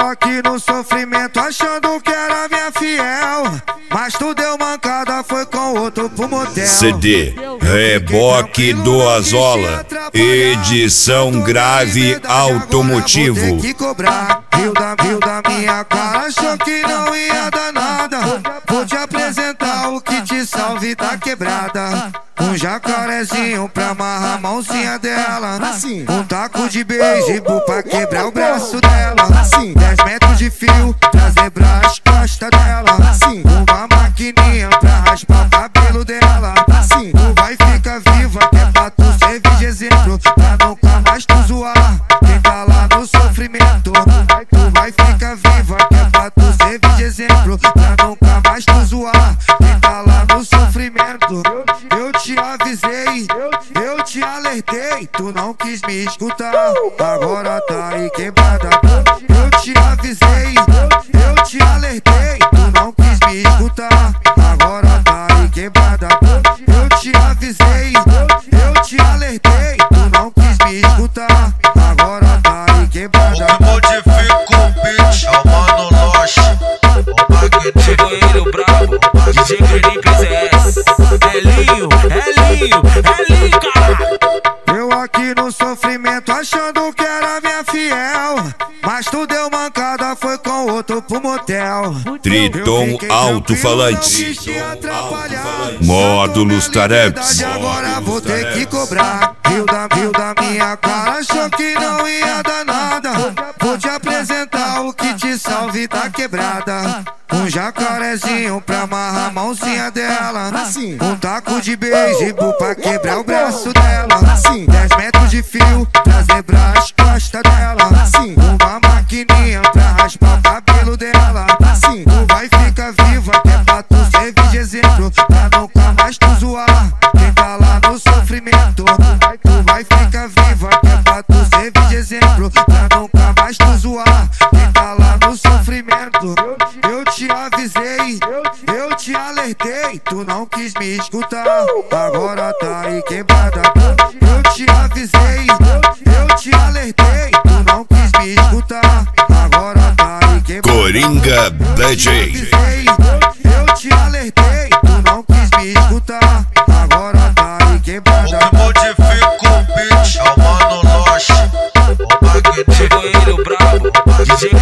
aqui no sofrimento achando que era minha fiel, mas tu deu mancada, foi com outro pro motel. CD Reboque do Azola, edição grave automotivo. Vou ter que cobrar, rio da minha cara, achou que não ia dar nada. Vou te apresentar o que te salve tá quebrada. Um jacarezinho pra amarrar a mãozinha dela, um taco de beisebol pra quebrar o braço dela, 10 metros de fio pra zebrar as costas dela, uma maquininha pra raspar o cabelo dela. Tu vai ficar viva, que é pra tu servir de exemplo, pra nunca mais tu zoar quem tá lá no sofrimento. Tu vai ficar viva, que é pra tu servir de exemplo, pra nunca mais tu zoar quem tá lá no sofrimento. Eu te avisei, eu te alertei, tu não quis me escutar, agora tá aí quebrada. Eu te avisei, eu te alertei, tu não quis me escutar, agora tá aí quebrada. Eu te avisei, eu te alertei, tu não quis me escutar, agora tá aí quebrada. Eu modifico o beat, é o Mano Loche, o Magneto. Chegou ele, o brabo, DJ Green PZS. É linho, caralho. Eu aqui no sofrimento achando que era minha fiel, mas tu deu mancada, foi com outro pro motel. Triton Alto-Falante, Módulos Tareps. Agora vou ter que cobrar, rio da minha cara, achou que não ia dar nada. Vou te apresentar o que te salve tá quebrada. Um jacarezinho pra amarrar a mãozinha dela, um taco de beisebol pra quebrar o braço dela, 10 metros de fio pra zebrar as costas dela, uma maquininha pra raspar o cabelo dela. Tu vai ficar viva, que é pra tu servir de exemplo, pra nunca mais tu zoar quem tá lá no sofrimento. Tu vai ficar viva, que é pra tu servir de exemplo, pra nunca mais tu zoar quem tá lá no sofrimento. Eu te avisei, eu te alertei, tu não quis me escutar, agora tá aí quebrada. Eu te avisei, eu te alertei, tu não quis me escutar, agora tá aí quebrada. Coringa DJ. Eu te alertei, tu não quis me escutar, agora tá aí quebrada. Eu modifico o beat, é o Mano Loche, o Magneto. Chegou ele, o brabo, DJ